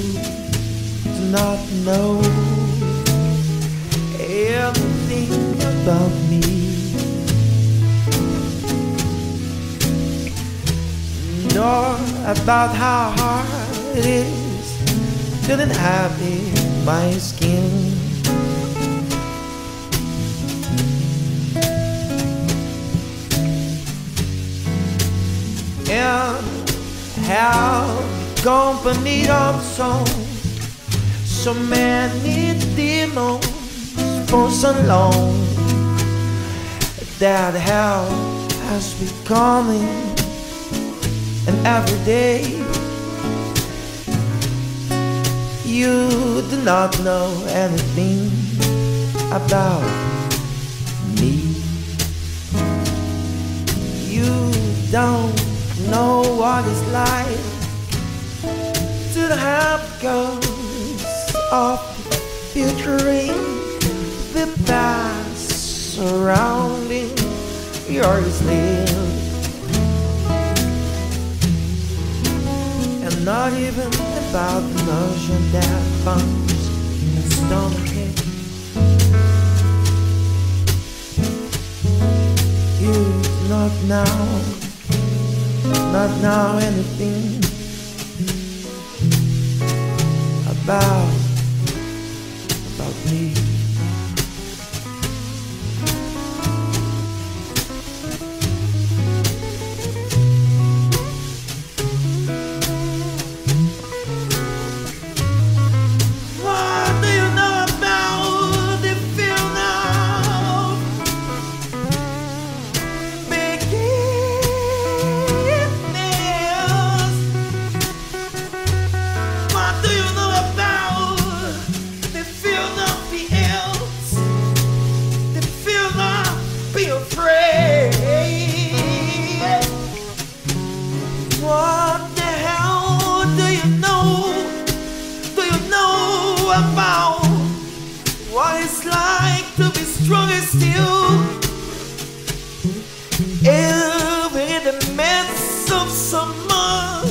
do not know everything about me, nor about how hard it is to inhabit my skin. And how accompanied of so many demons for so long that hell has become an everyday. You do not know anything about me. You don't know what it's like to have ghosts of futuring the past surrounding your sleep, and not even about the notion that bumps and stomach ache. You do not know anything about me. What do you know about the feel now? What do you know about the feel nothing else? The feel not be afraid. What the hell do you know? Do you know about what it's like to be stronger still? Even in the midst of summer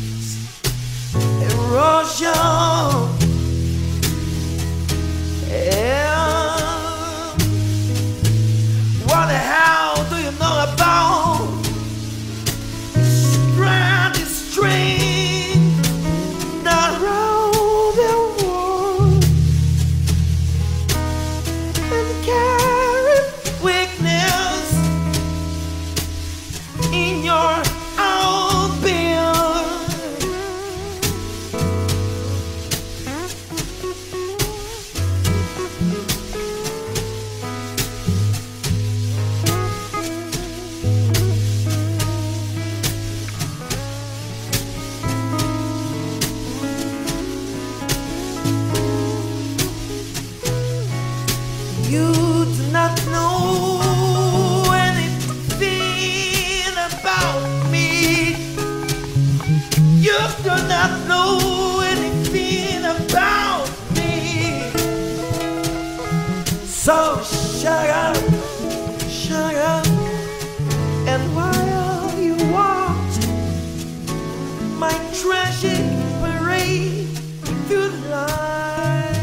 erosion, and what the hell do you know about stranded string that round the world and carry weakness in your own being? You do not know anything about me. You do not know anything about me. So shut up, and while you watch my tragic parade through life,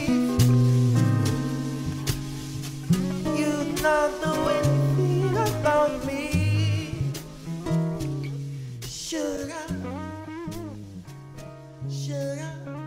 you do not know anything about me. Sugar, sugar.